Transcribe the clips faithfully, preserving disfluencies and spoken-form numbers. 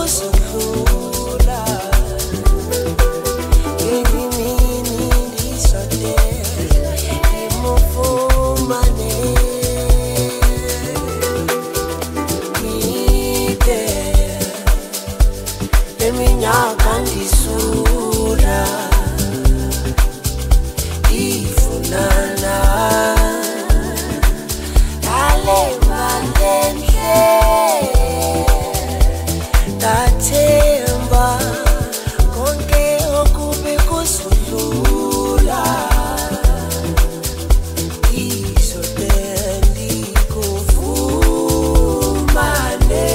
kuzodlula ngimini ndisode ngimufumane ngide leminyaka ndisula ifunana dale valente dathemba konke okube kuzodlula izotendi kuvumane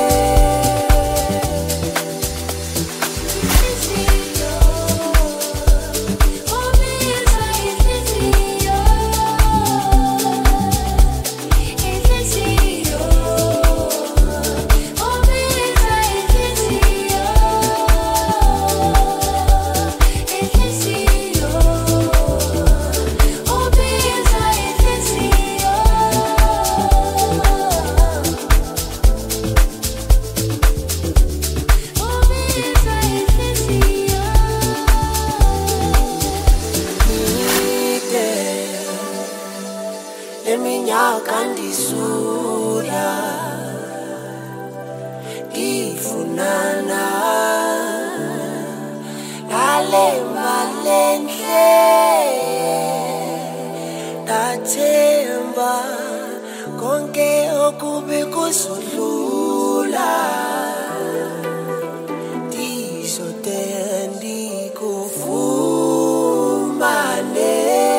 leminyaka ndisula ifunana lalemba lenhle dathemba konke okube kuzodlula ndizotendi kuvumane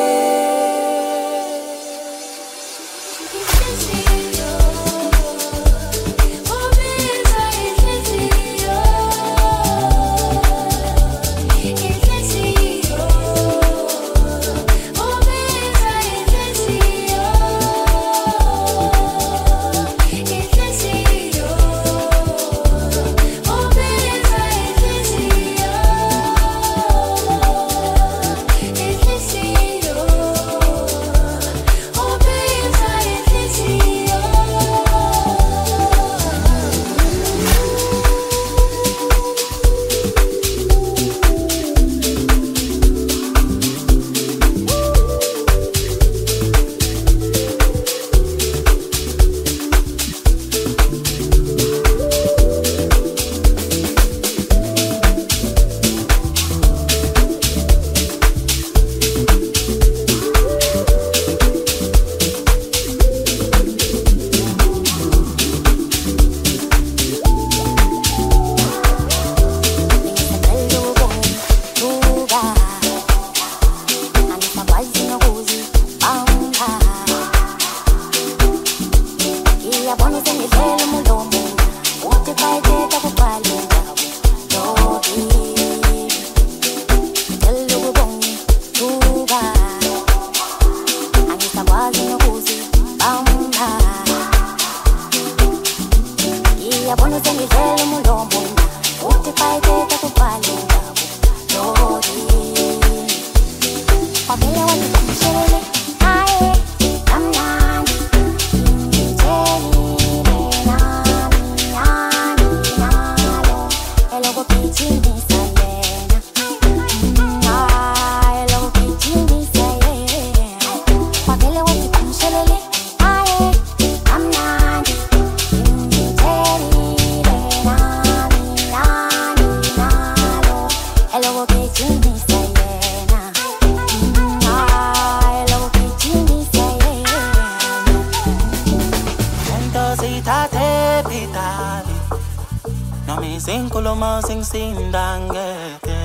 Sinkulumo singisindangeke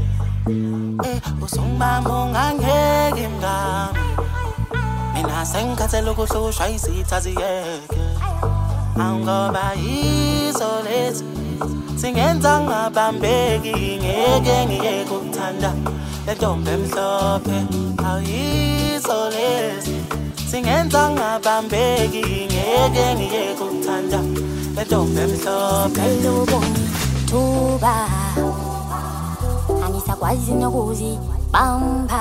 eh usungibamba ungangeke mngami mina sengikhathele ukuhlushwa izitha ziyeke angoba yizo lezi singenza ngabambeki ngeke ngiyeke ukuthanda lentombi emhlophe ayizo lezi singenza ngabambeki ngeke ngiyeke ukuthanda lentombi emhlophe thuba angisakwazi nokuzibamba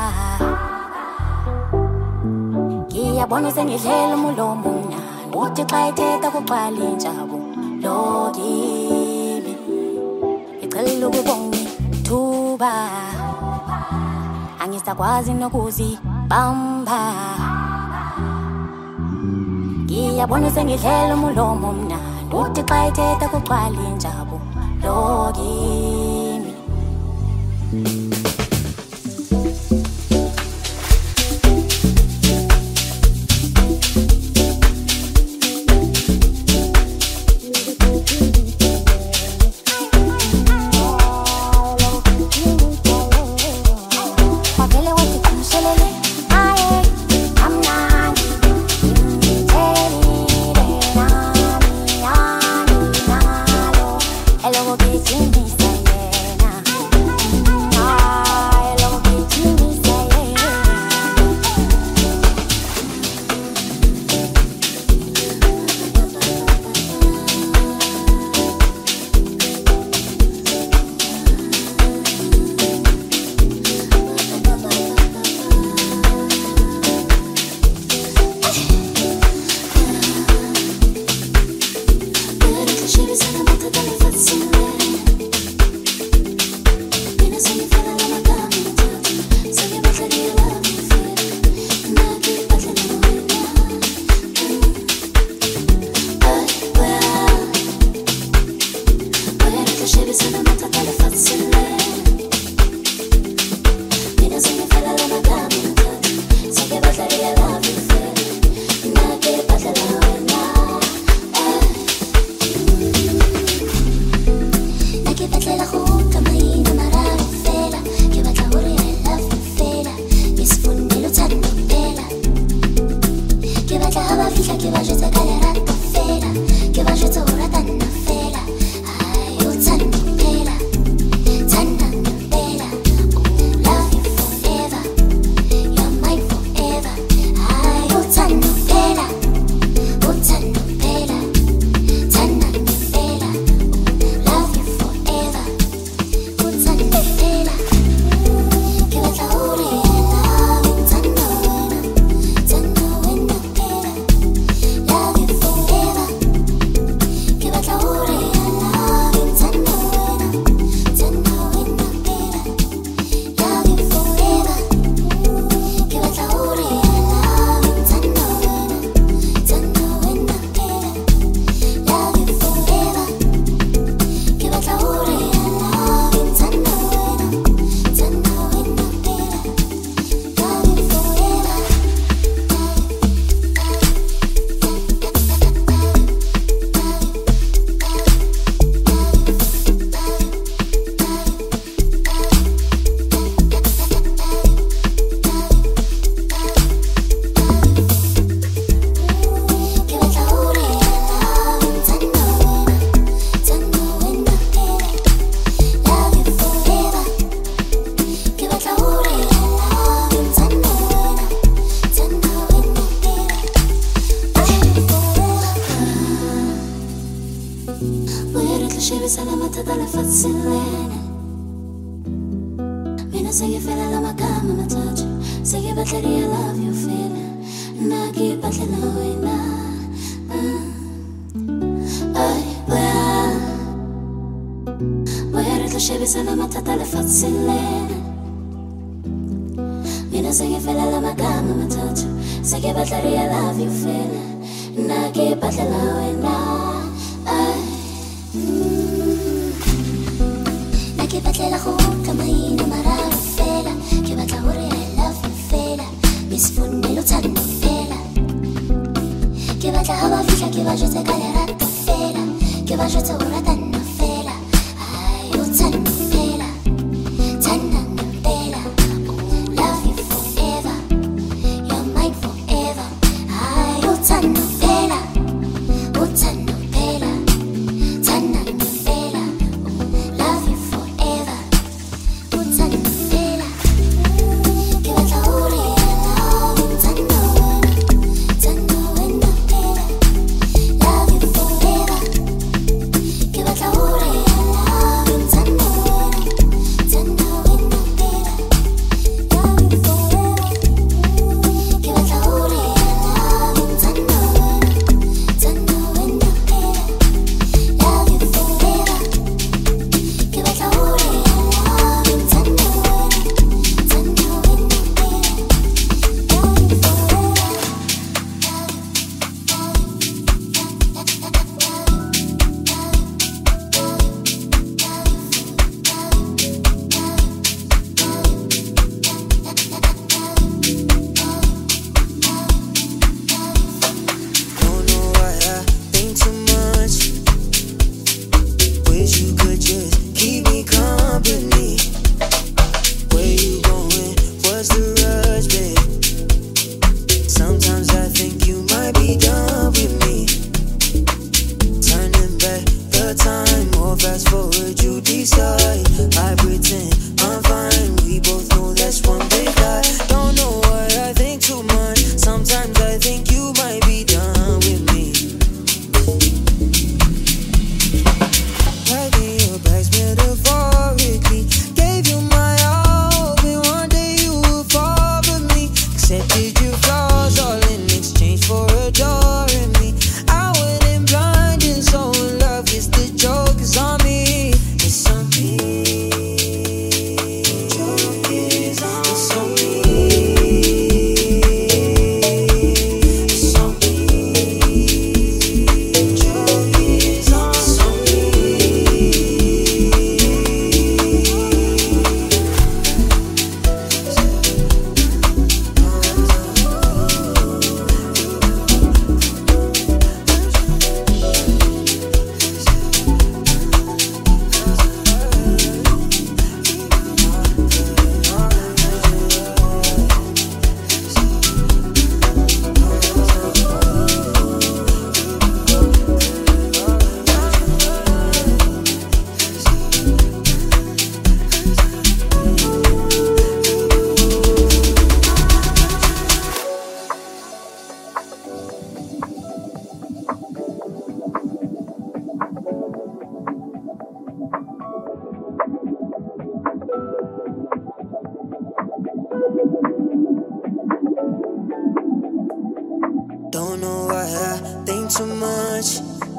ngiyabona sengidlela umulomo mnandi uthi xa ethetha kuqala injabulo kimi sakwazi nokuzibamba. Ngiyabona sengidlela umulomo mnandi uthi xa ethetha kugcwala injabu lokimi. Give us Don't know why I think too much.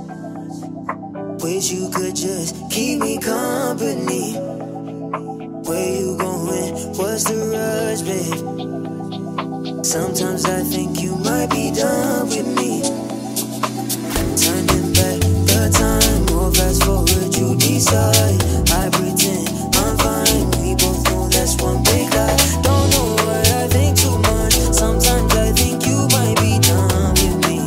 Wish you could just keep me company. Where you going? What's the rush, babe? Sometimes I think you might be done with me. Turning back the time or fast forward, you decide. I pretend I'm fine. We both know that's one big lie. Don't know why I think too much. Sometimes I think you might be done with me.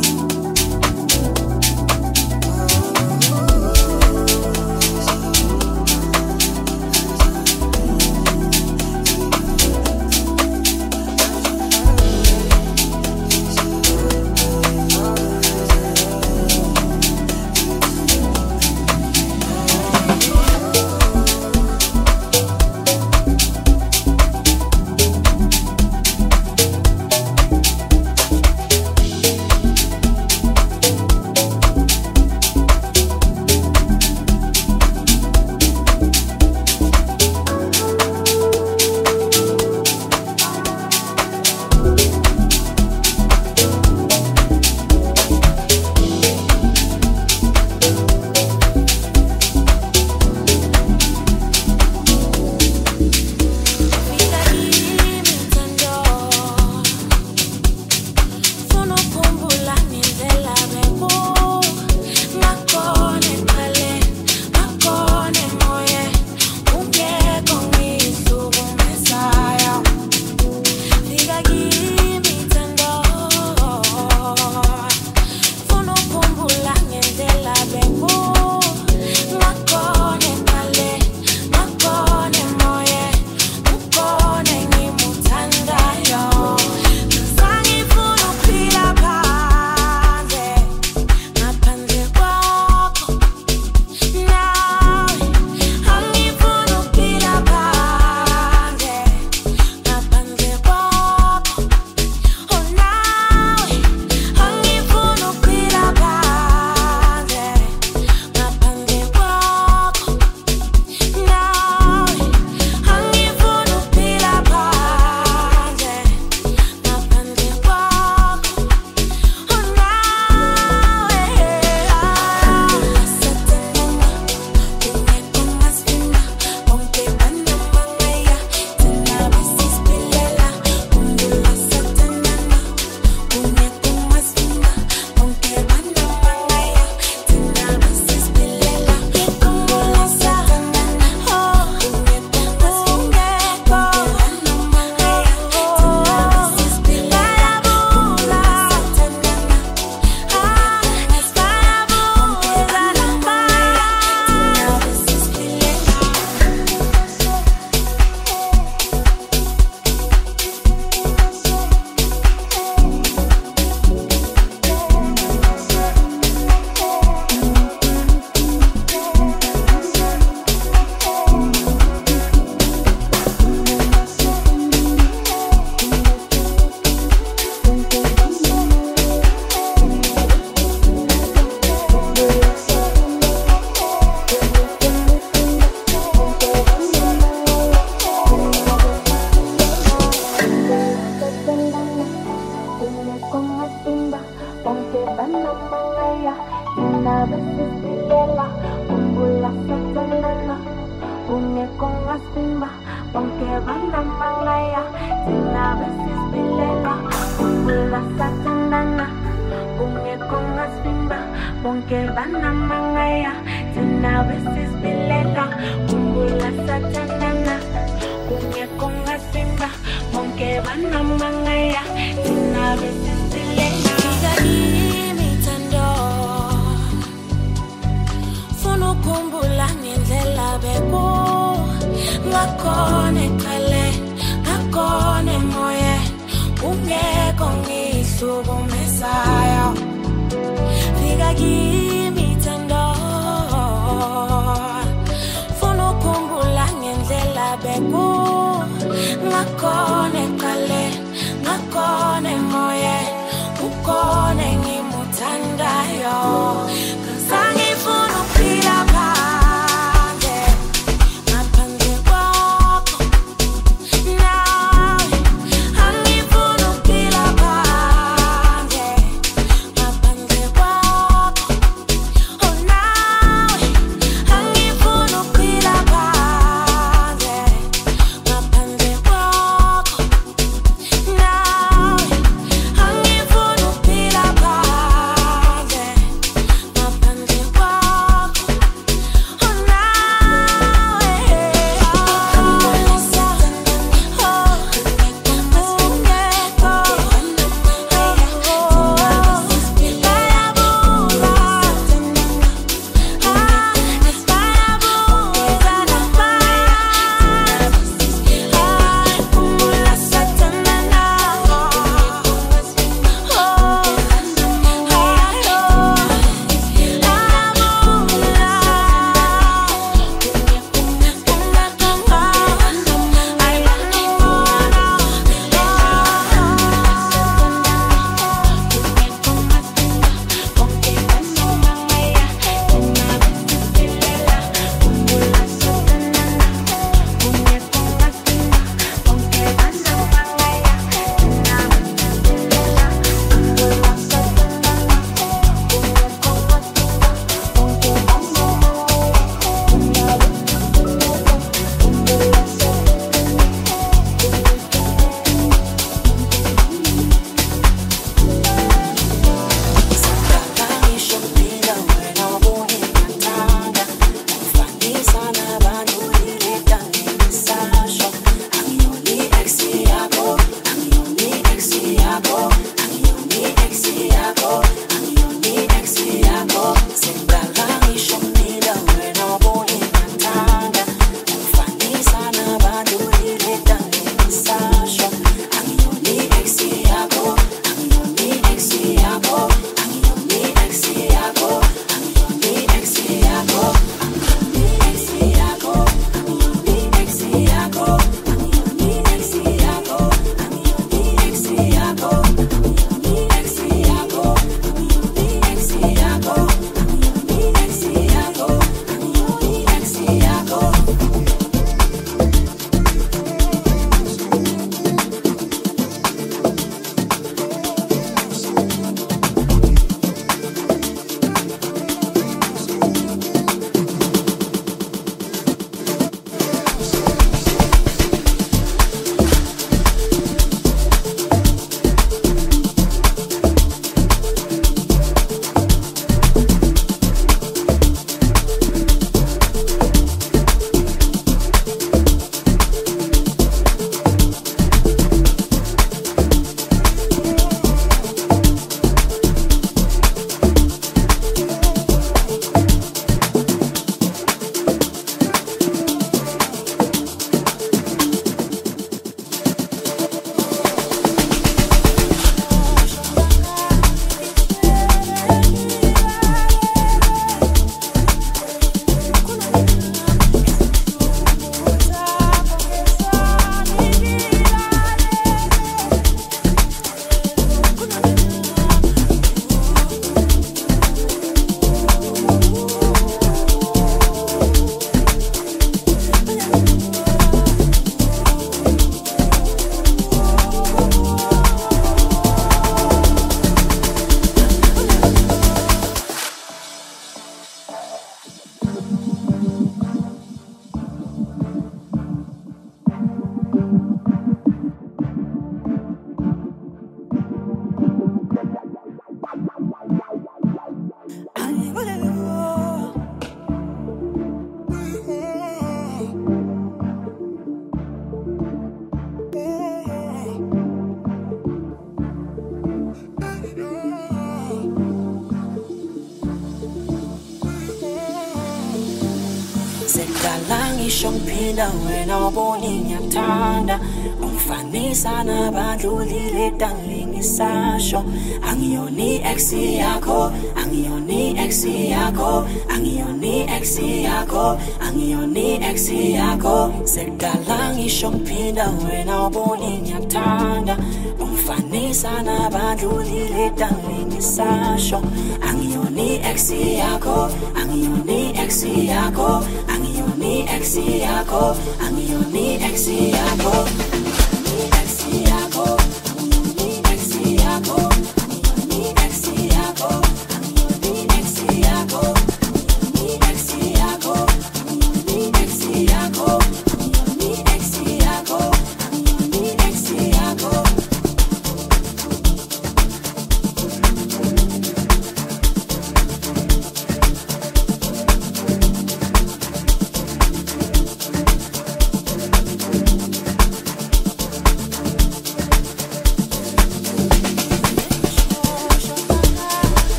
Sekudala ngisho ngiphinda wena wabona ngiyakuthanda ungifanisa nabadlulile darling ngisasho angiyoni ex yakho angiyoni ex yakho angiyoni ex yakho angiyoni ex yakho sekudala ngisho ngiphinda wena wabona ngiyakuthanda ungifanisa nabadlulile darling ngisasho angiyoni ex yakho angiyoni ex yakho angiyoni ex yakho angiyoni ex yakho ex yakho angiyoni ex yakho angiyoni ex yakho angiyoni ex yakho angiyoni ex yakho angiyoni ex yakho angiyoni ex yakho angiyoni ex yakho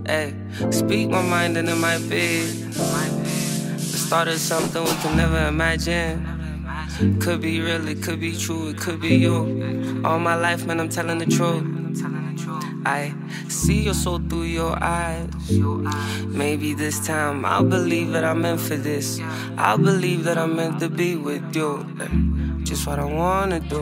Hey, speak my mind and it might be the start of something we can never imagine. Could be real, it could be true, it could be you. All my life, man, I'm telling the truth. I see your soul through your eyes. Maybe this time I'll believe that I'm meant for this. I'll believe that I'm meant to be with you. Just what I wanna do.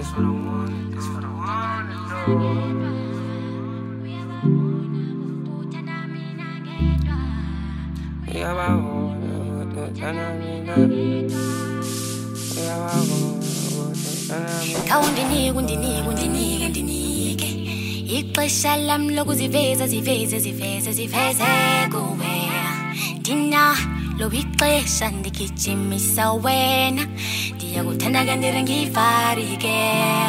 Kawundinike undinike undinike ndinike ixesha lami lokuziveza ziveze ziveze ziveze kuwe Dina lobi ixesha ndikijimisa wena ndiyakuthanda kanti ngifarike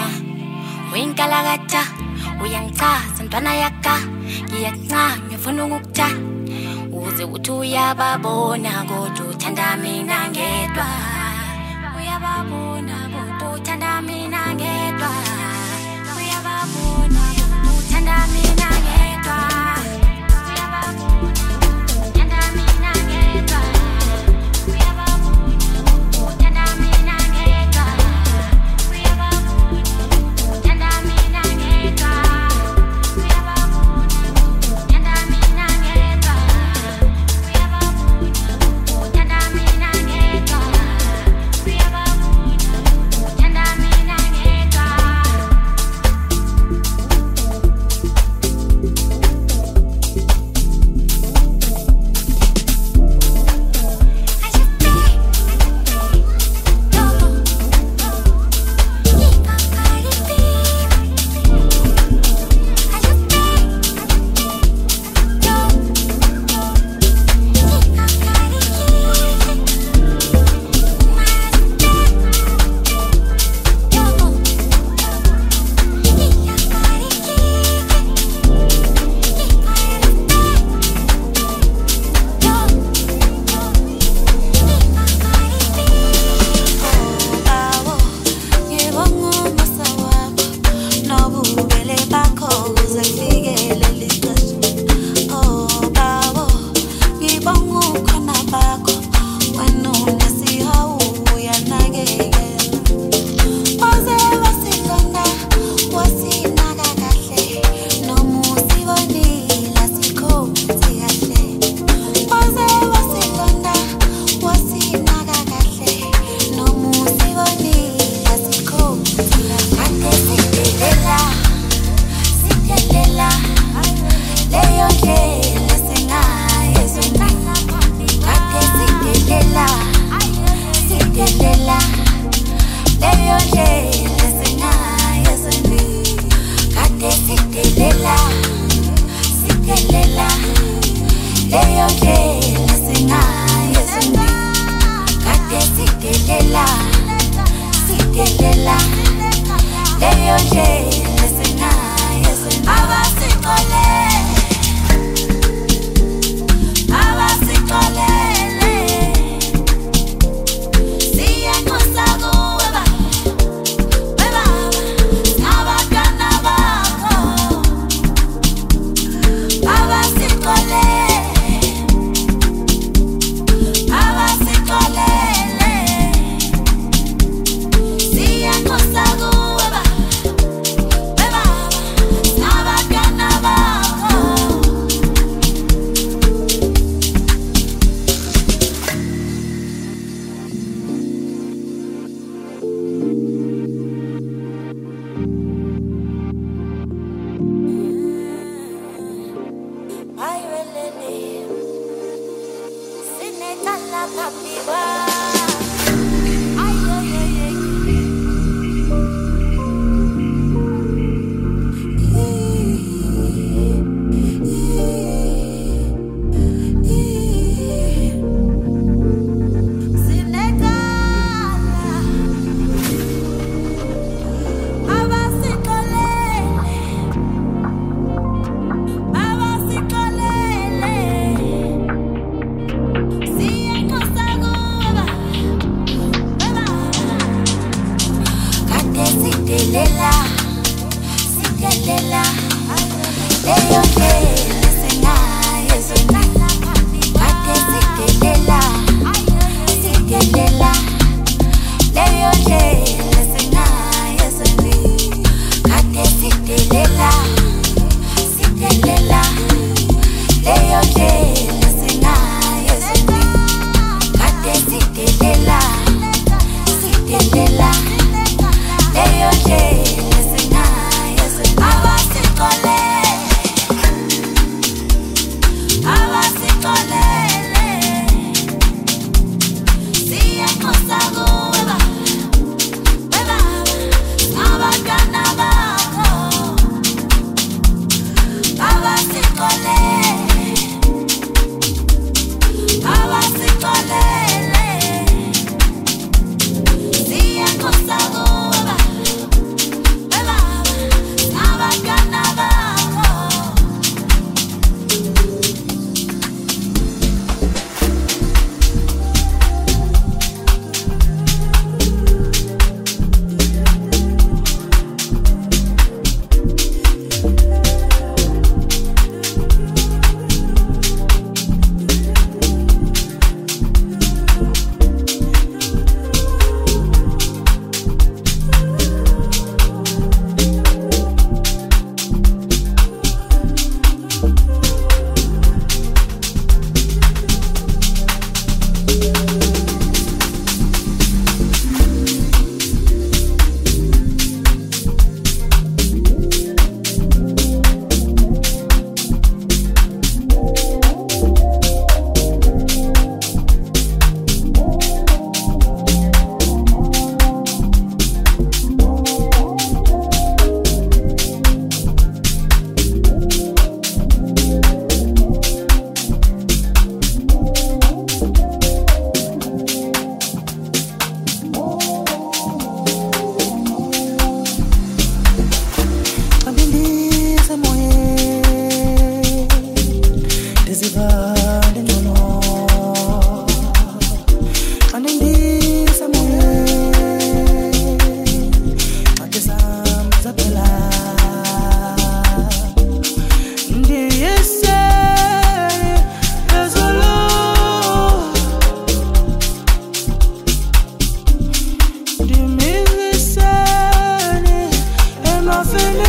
Winkalakatha uyangichaza ntwana yaka ngiyancama ngifuna ukukutha uze uthi uyababona kodwa uthanda mina ngedwa uyababona kodwa uthanda mina ngedwa uyababona kodwa uthanda mina ngedwa uyababona uthanda mina ngedwa uyababona uthanda mina ngedwa uyababona uthanda mina ngedwa Siya ko sa guwa ndizivande ngcono xa ndindisemoyeni xake zam zaphela ndiyise phezulu ndimiseni emafini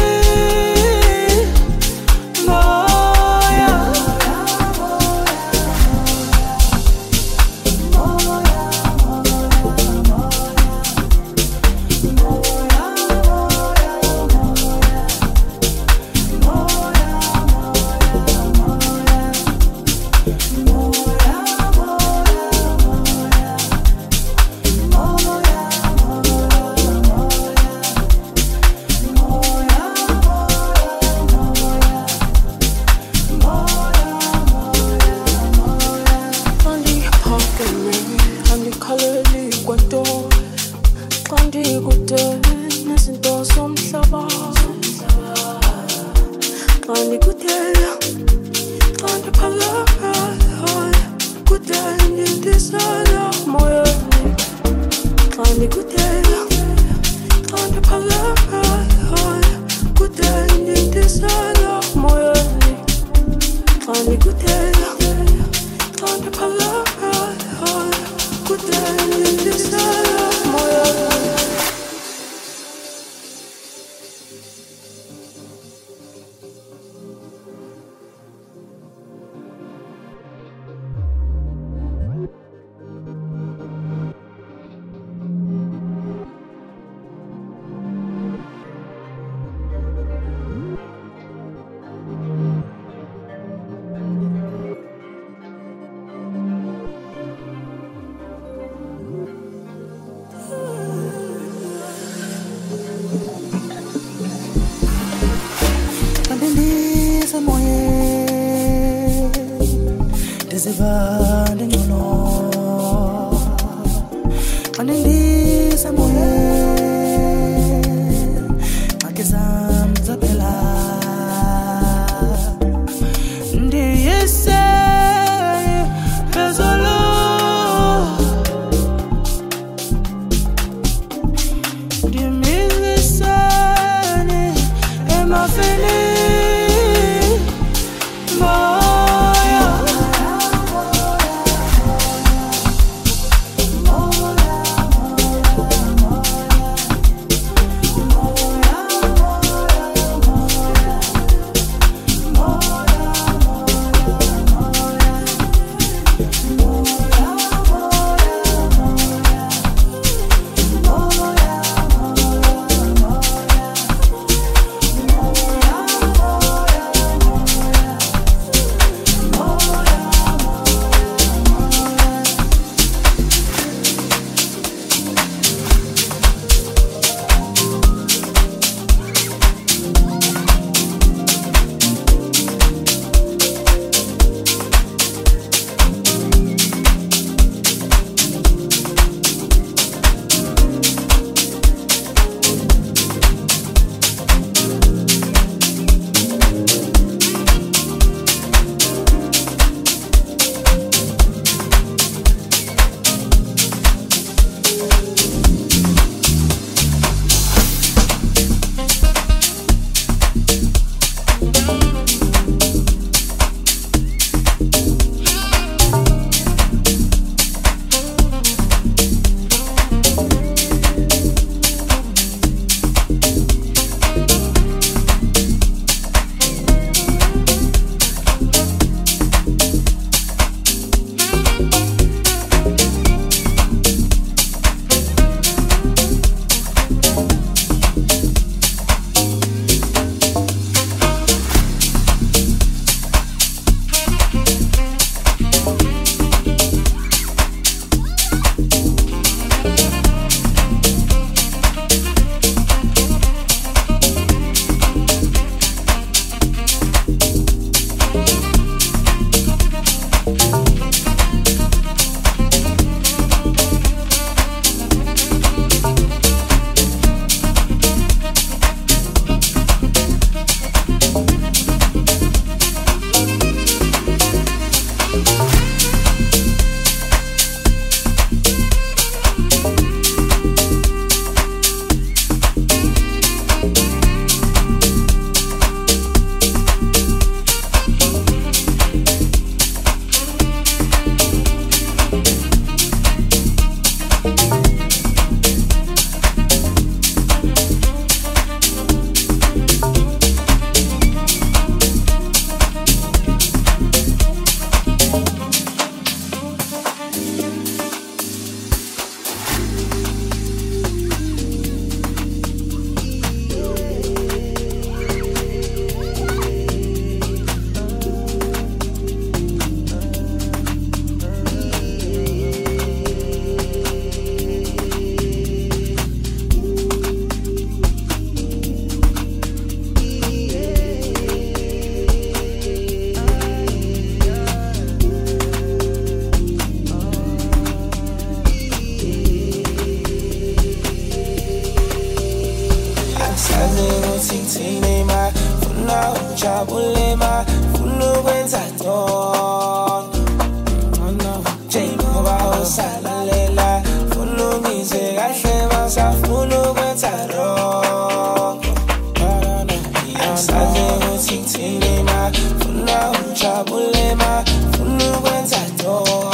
ndizivande ngcono xa ndindisemoyeni xake zam zaphela ndiyise phezulu ndimiseni emafini ujabule ma funa ukwenza ntoni njengoba usalalela funa ungizwe kahle basafuna ukwenza wrong angisazi ukuthi ngithini ma funa ujabule ma funa ukwenza ntoni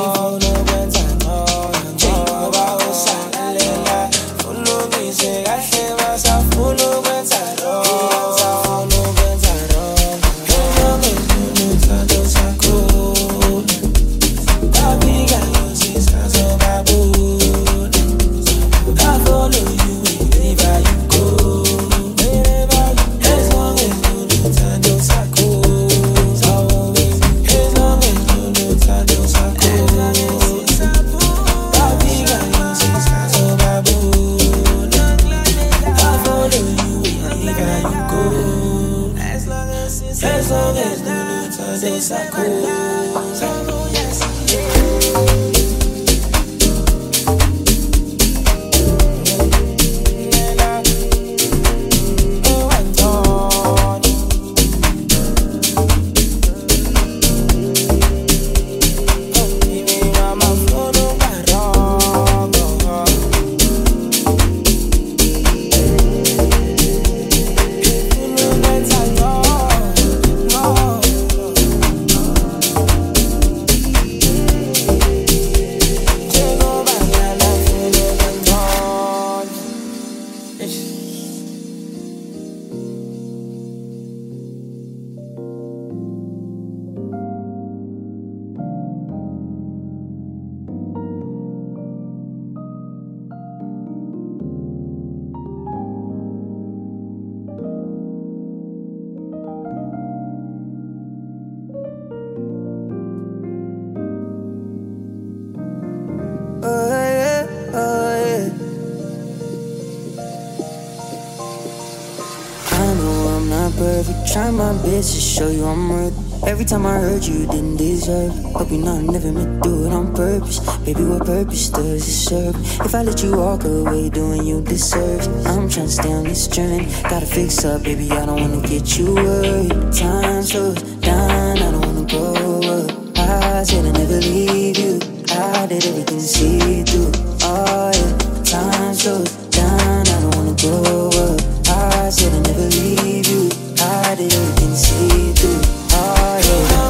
Try my best to show you I'm worth. Every time I heard you didn't deserve. Hope you know I never meant to do it on purpose. Baby, what purpose does it serve? If I let you walk away doing you deserve. I'm trying to stay on this journey. Gotta fix up, baby, I don't wanna get you worried. Time slows down, I don't wanna grow up. I said I'd never leave you. I did everything to see through. Oh yeah, time slows down, I don't wanna grow up. I said I'd never leave you. I did everything to see through. Oh yeah.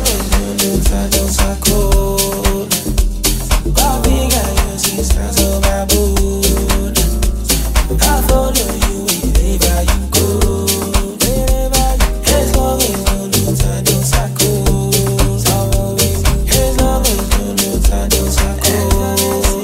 I follow you wherever you go. As long as you know time don't cycle. As long as you know time don't cycle.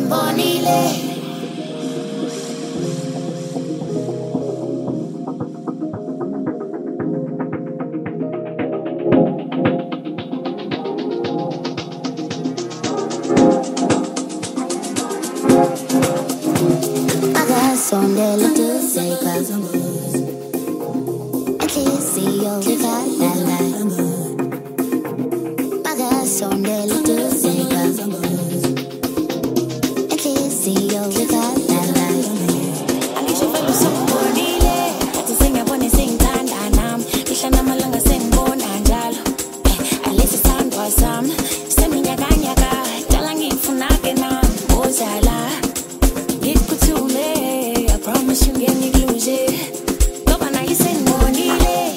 angimbonile. Sondela tuseka Akisiyo vikalala Maga sondela tuseka Akisiyo vikalala Angisho vele usubonile Athi sengiyabona sengithanda nami Mihla namalanga sengibona njalo Alesi sandwa sami Seminyakanyaka Dala ngifuna-ke nami Ozala Ngikuthume I promise you ngeke ngikuze Ngoba naye sengibonile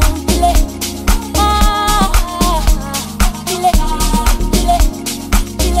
Dile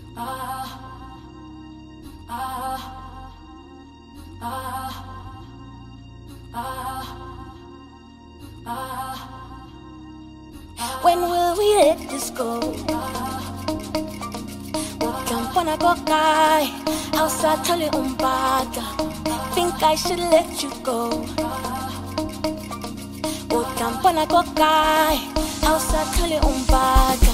When will we let this go? Jump on a cockeye, house I tell you umbata. Think I should let you go. Jump on a cockeye, house I tell you umbata.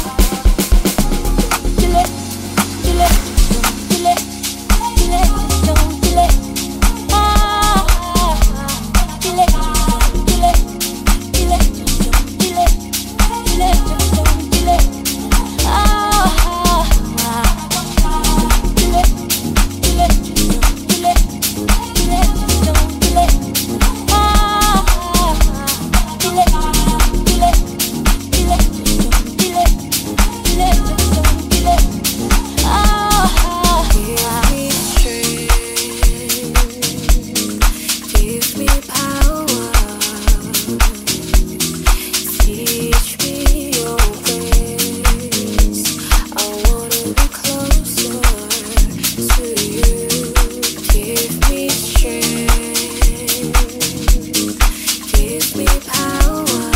Kill it, kill it, kill it, kill it, don't kill it. Ah, kill it, kill it, kill it, kill it, kill it, don't kill it. Ah, kill it, kill it, kill it, kill it, don't kill it. Ah, kill it, kill it, kill it, kill it, kill it, don't kill it. Ah, give me strength, give me power, teach me your ways. I wanna be closer to you. Give me strength, give me power,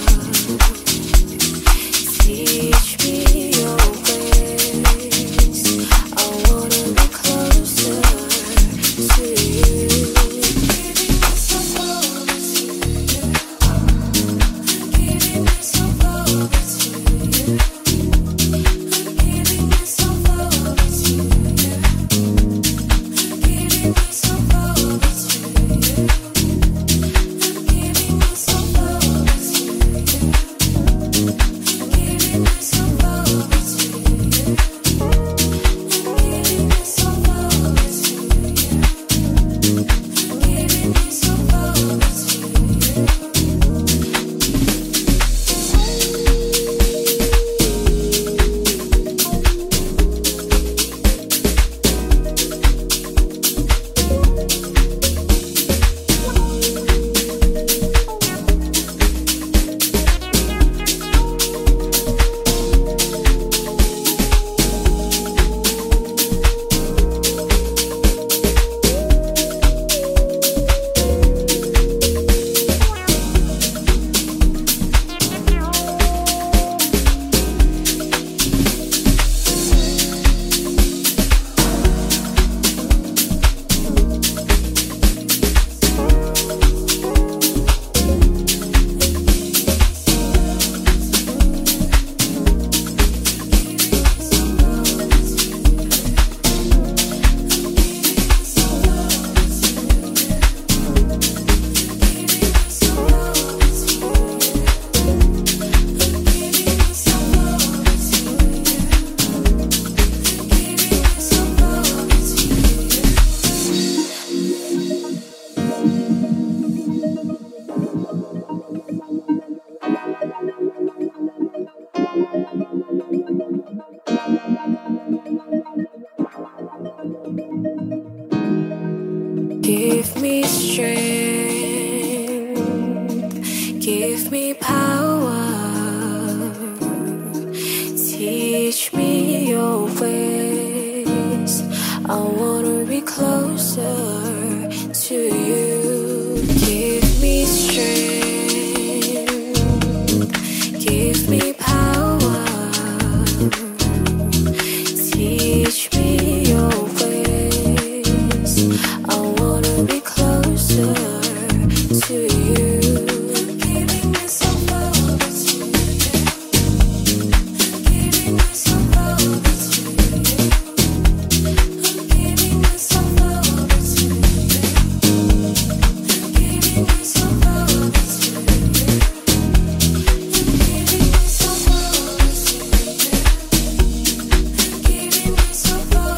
teach me your ways. I wanna be closer to you. Giving myself over to you. Giving myself over to you. Giving myself over to you. Giving myself over to you. Giving myself over to you. Giving myself over to you. Giving myself over to you. Giving myself over Give me strength, give me power, teach me your ways. I wanna be closer to you. Give me strength, give me power, teach me your ways. I wanna be closer to you. Giving myself over to you. Giving myself over to you. Giving myself over to you. Giving myself over to you. Giving myself over to you. Giving myself over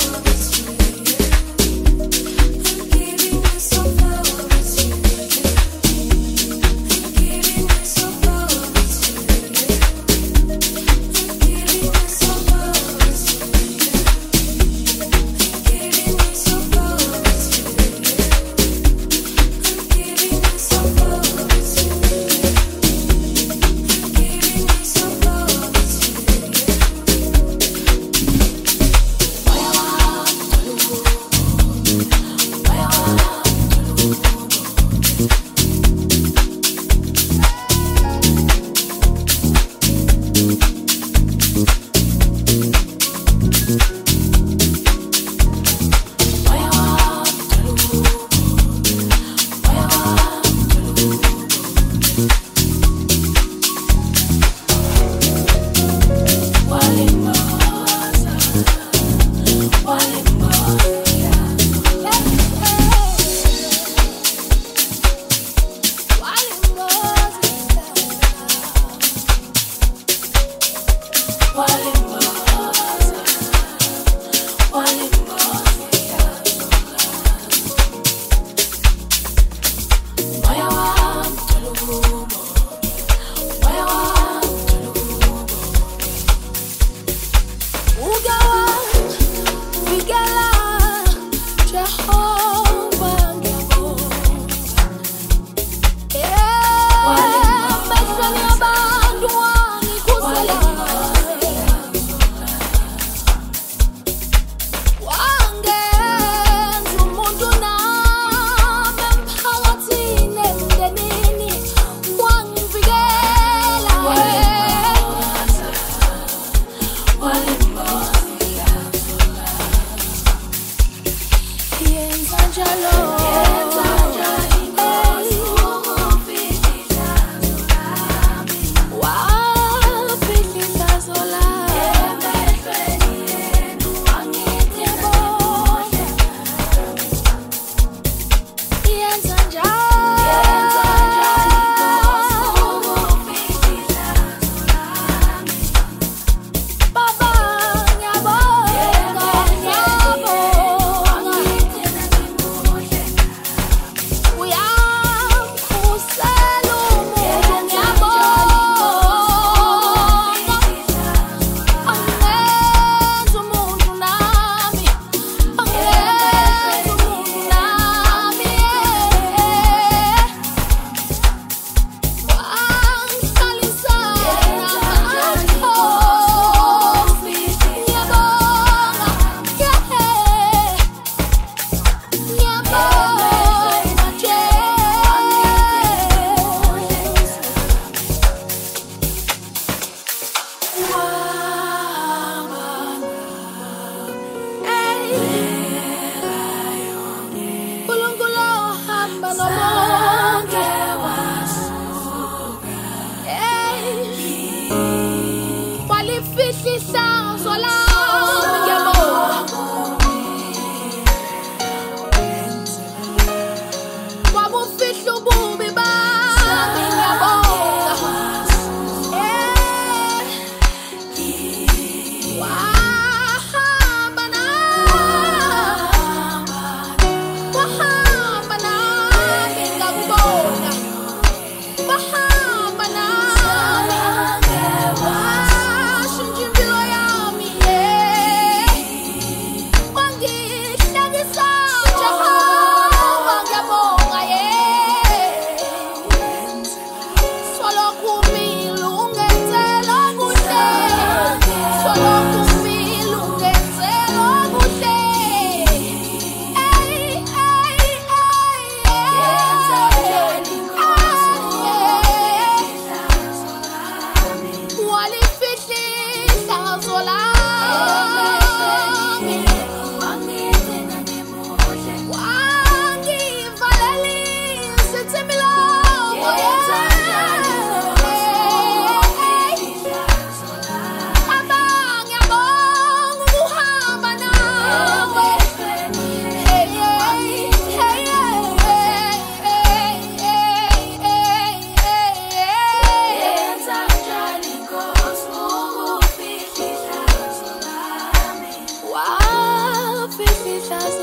trust